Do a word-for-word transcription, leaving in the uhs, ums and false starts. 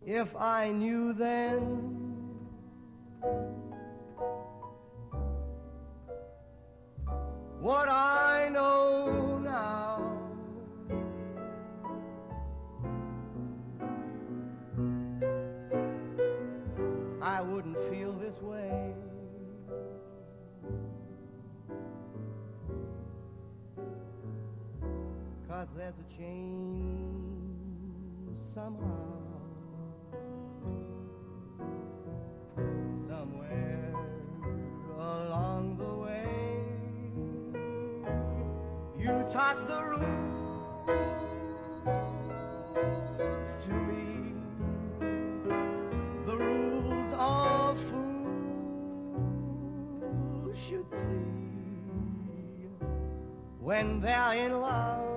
If I knew then what I know now, I wouldn't feel this way. 'Cause there's a change somehow, somewhere along the way. You taught the rules to me, the rules all fools should see when they're in love.